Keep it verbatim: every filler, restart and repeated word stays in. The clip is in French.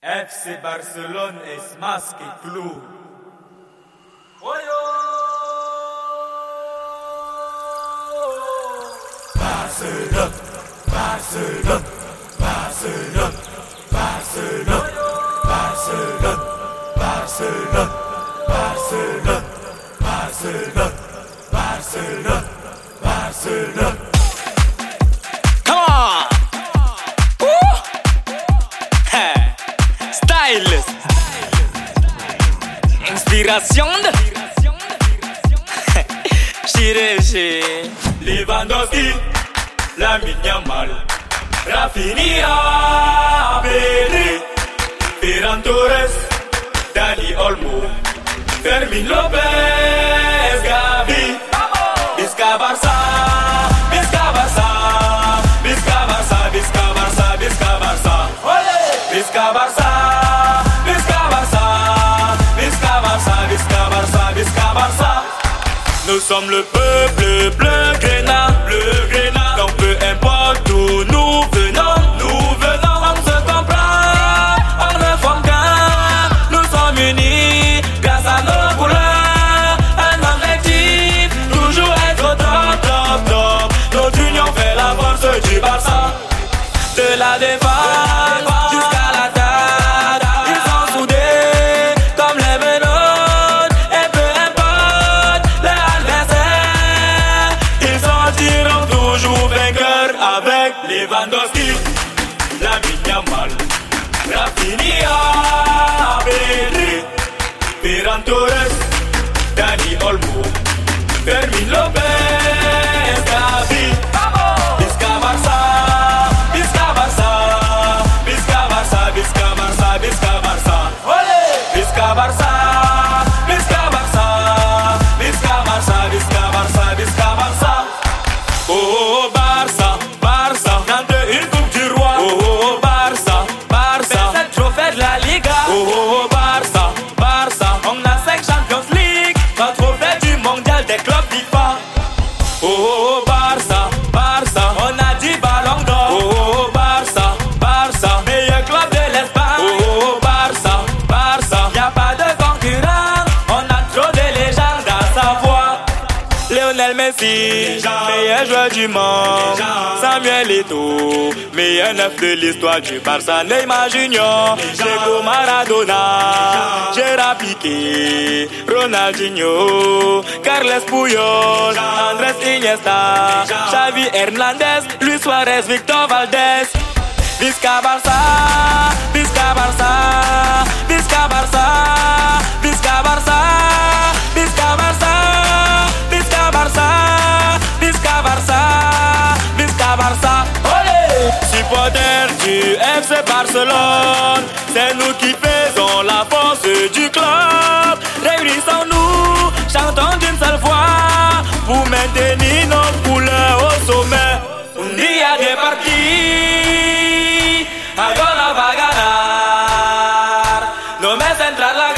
F C Barcelone es más que club. Barcelone, Barcelone, Barcelone, Barcelone, Barcelone, Barcelone, Barcelone, Barcelone, Barcelone, Barcelone. Come on! Woo! Hey. Stylist. Inspiration de Chirurgie. Lewandowski, Lamine Yamal, Rafinha, Pedri, Ferran Torres, Dani Olmo, Fermin Lopez, Gavi, Visca Barça, Visca Barça, Visca Barça, Visca Barça, Visca Barça, Visca Barça, Visca Barça, Visca Barça, Visca Barça, Visca Barça. Nous sommes le peuple bleu grénat, bleu grénat. Donc peu importe où nous venons, nous venons, on se comprend, on ne forme qu'un. Nous sommes unis grâce à nos couleurs, un objectif, toujours être au top, top, top. Notre union fait la force du Barça, de la défense jusqu'à l'attaque. Ils sont soudés comme les menottes, et peu importe leur adversaire, ils sortiront toujours vainqueurs avec Lewandowski, Lamine Yamal, Rafinha, Pedri, Ferran Torres, Dani Olmo, Fermin Lopez, Gavi, Visca Barça, Visca Barça, Visca Barça, Visca Barça, Visca Barça, Visca Barça, Visca Barça, Visca Barça, Visca Barça, Visca Barça. Oh, oh, Barça, Barça, gagne une coupe du roi. Oh, oh, Barça, Barça, sept trophées de la Liga. Oh, oh, Barça, Barça, on a cinq Champions League, trois trophées du mondial des clubs FIFA. Oh, oh, Barça, Barça, on a dix ballons d'or. Oh, oh, Barça, Barça, meilleur club de l'Espagne. Oh, oh, Barça, Barça, y a pas de concurrent, on a trop de légendes à savoir. Lionel Messi, meilleur joueur du monde. Samuel Eto'o, meilleur neuf de l'histoire du Barça. Neymar Junior, Diego Maradona, Gérard Piqué, Ronaldinho, Carles Puyol, Andrés Iniesta, Xavi Hernandez, Luis Suarez, Victor Valdés. Visca Barça, Visca Barça, Visca Barça, Visca Barça, Visca Barça, Visca Barça, Visca Barça, Visca Barça. Olé! Supporters du F C Barcelone, c'est nous qui faisons la force du club. Réunissons-nous, chantons d'une seule voix pour maintenir nos couleurs au sommet. Un día de partir, ahora va a ganar. No me centrar la